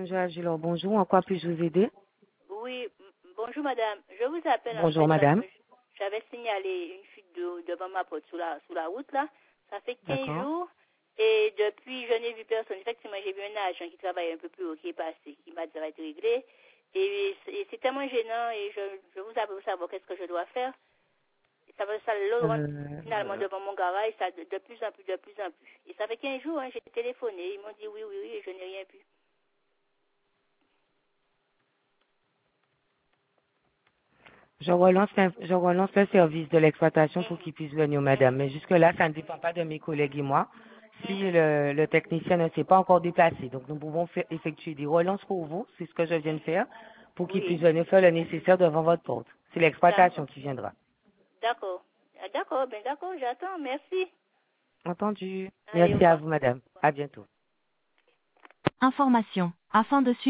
Joachim, bonjour. En quoi puis-je vous aider? Oui, bonjour madame. Je vous appelle en Bonjour, fait parce madame. que j'avais signalé une fuite devant ma porte sur la route là. Ça fait 15 D'accord. jours et depuis je n'ai vu personne. Effectivement, j'ai vu un agent qui travaille un peu plus haut qui est passé, qui m'a dit ça va être réglé. Et c'est tellement gênant et je vous appelle pour savoir qu'est-ce que je dois faire. Et ça le rentre finalement Euh, devant mon garage, ça de plus en plus, de plus en plus. Et ça fait 15 jours, hein, j'ai téléphoné, ils m'ont dit oui, oui, oui, et je n'ai rien pu. je relance le service de l'exploitation pour Mhm, qu'il puisse venir, madame. Mais jusque-là, ça ne dépend pas de mes collègues et moi. Si mhm, le technicien ne s'est pas encore déplacé, donc nous pouvons effectuer des relances pour vous, c'est ce que je viens de mhm. faire, pour qu'il puisse Oui, venir faire le nécessaire devant votre porte. C'est l'exploitation d'accord. qui viendra. D'accord. Ah, d'accord, ben d'accord, j'attends. Merci. Entendu. Allez, au Merci à revoir. vous, madame. À bientôt. Information. Afin de suivre